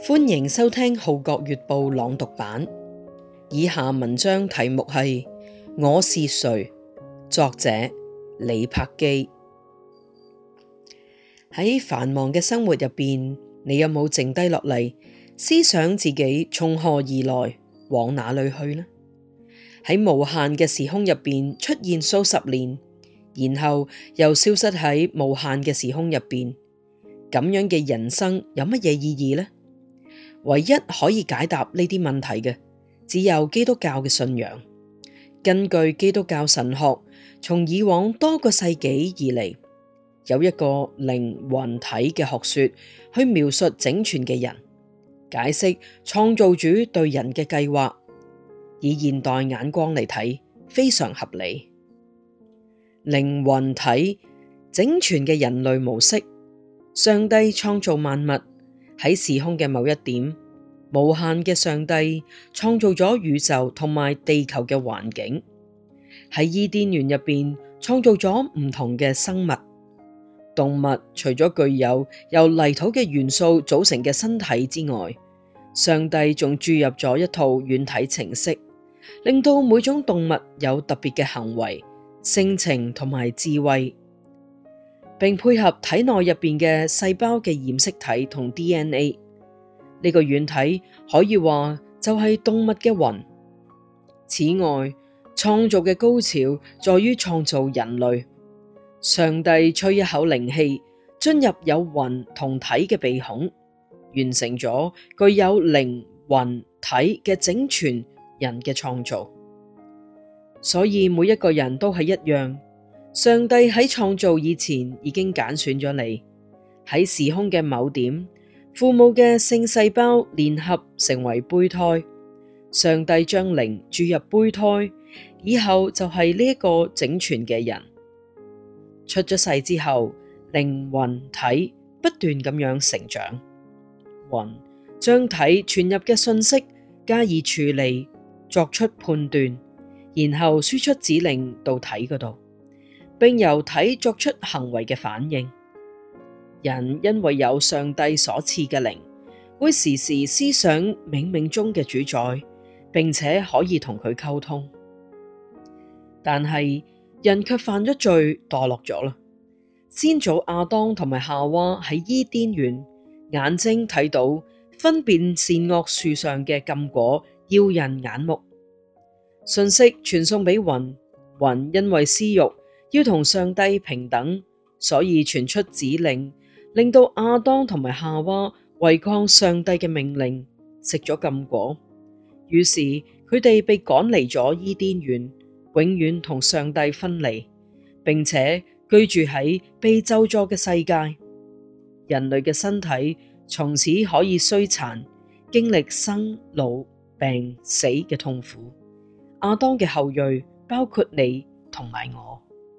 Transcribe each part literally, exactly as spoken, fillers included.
歡迎收聽《號角月報》朗讀版。以下文章題目係《我是誰》，作者李柏基。喺繁忙嘅生活入邊，你有冇靜低落嚟思想自己從何而來，往哪裏去呢？喺無限嘅時空入邊出現數十年，然後又消失喺無限嘅時空入邊，咁樣嘅人生有乜嘢意義呢？唯一可以解答呢啲問題嘅，只有基督教嘅信仰。根據基督教神學，從以往多個世紀以嚟，有一個靈魂體嘅學說去描述整全嘅人，解釋創造主對人嘅計劃。以現代眼光嚟睇，非常合理。靈魂體，整全嘅人類模式，上帝創造萬物。喺時空嘅某一點，無限嘅上帝創造咗宇宙同埋地球嘅環境。喺伊甸園入邊創造咗唔同嘅生物、動物。除咗具有由泥土嘅元素組成嘅身體之外，上帝仲注入咗一套軟體程式，令到每種動物有特別嘅行為、性情同埋智慧，並配合體內入邊嘅細胞嘅染色體同 D N A。 呢個軟體可以話就係動物嘅魂。此外，創造嘅高潮在於創造人類。上帝吹一口靈氣進入有魂同體嘅鼻孔，完成咗具有靈魂體嘅整全人嘅創造。所以每一個人都係一樣。上帝喺創造以前已經揀選咗你。喺時空嘅某點，父母嘅性細胞聯合成為胚胎，上帝將靈注入胚胎，以後就係呢一個整全嘅人。出咗世之後，靈魂體不斷咁樣成長，魂將體傳入嘅信息加以處理，作出判斷，然後輸出指令到體嗰度，並由體作出行為嘅反應。人因為有上帝所賜嘅靈，會時時思想冥冥中嘅主宰，並且可以同佢溝通。但係人卻犯咗罪，墮落咗啦。先祖亞當同埋夏娃喺伊甸園，眼睛睇到分辨善惡樹上嘅禁果，耀人眼目。信息傳送俾魂，魂因為私欲要同上帝平等，所以傳出指令，令到亞當同埋夏娃違抗上帝嘅命令，食咗禁果。於是佢哋被趕離咗伊甸園，永遠同上帝分離，並且居住喺被咒詛嘅世界。人類嘅身體從此可以衰殘，經歷生老病死嘅痛苦。亞當嘅後裔包括你同埋我。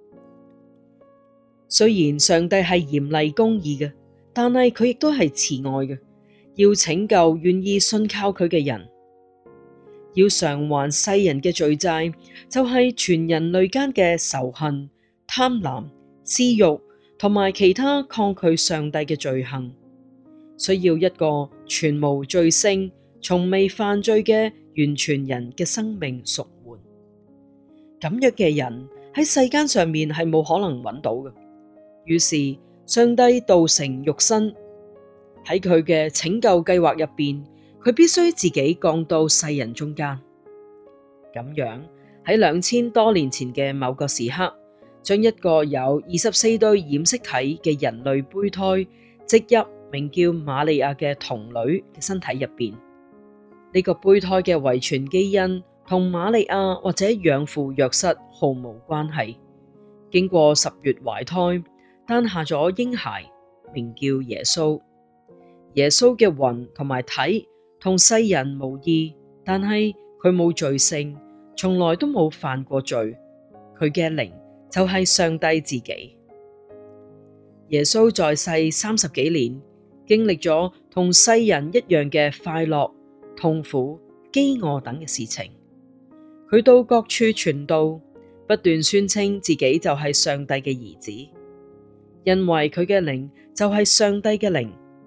雖然上帝係嚴厲公義嘅，但係佢亦都係慈愛嘅，要拯救願意信靠佢嘅人，要償還世人嘅罪債，就係全人類間嘅仇恨、貪婪、私欲同埋其他抗拒上帝嘅罪行，需要一個全無罪性、從未犯罪嘅完全人嘅生命贖換。咁樣嘅人喺世間上面係冇可能揾到嘅。於是上帝道成肉身，喺佢嘅拯救計劃入邊，佢必須自己降到世人中間。咁樣喺兩千多年前嘅某個時刻，將一個有二十四對染色體嘅人類胚胎植入名叫瑪利亞嘅童女嘅身體入邊。呢個胚胎嘅遺傳基因同瑪利亞或者養父約瑟毫無關係。經過十月懷胎，誕下咗嬰孩，名叫耶穌。耶穌嘅魂同埋體同世人無異，但係佢冇罪性，從來都冇犯過罪。佢嘅靈就係上帝自己。耶穌在世三十幾年，經歷咗同世人一樣嘅快樂、痛苦、飢餓等嘅事情。佢到各處傳道，不斷宣稱自己就係上帝嘅兒子。因為佢嘅靈就係上帝嘅靈，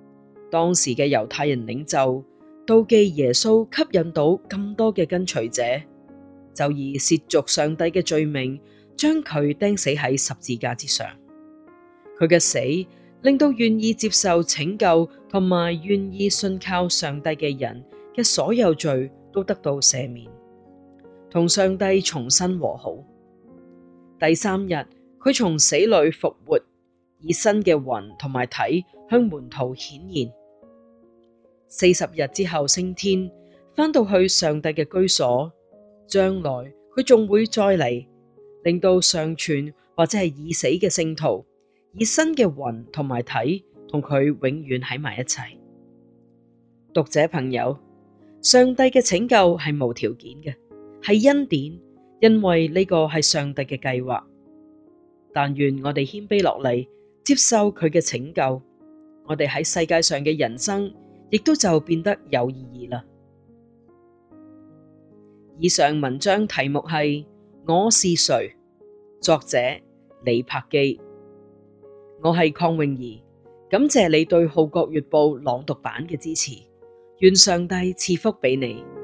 當時嘅猶太人領袖妒忌耶穌吸引到咁多嘅跟隨者，就以褻瀆上帝嘅罪名將佢釘死喺十字架之上。佢嘅死令到願意接受拯救同埋願意信靠上帝嘅人嘅所有罪都得到赦免，同上帝重新和好。第三日，佢從死裏復活，以新嘅魂同埋體向門徒顯現。四十日之後升天，返到去上帝嘅居所。將來佢仲會再嚟，令到尚存或者係已死嘅聖徒，以新嘅魂同埋體同佢永遠喺埋一齊。讀者朋友，上帝嘅拯救係無條件嘅，係恩典，因為呢個係上帝嘅計劃。但願我哋謙卑落嚟，接受佢嘅拯救，我哋喺世界上嘅人生亦都就變得有意義啦。以上文章題目係我是誰，作者李柏基。我係鄺詠儀，感謝你對《號角月報》朗讀版嘅支持，願上帝賜福俾你。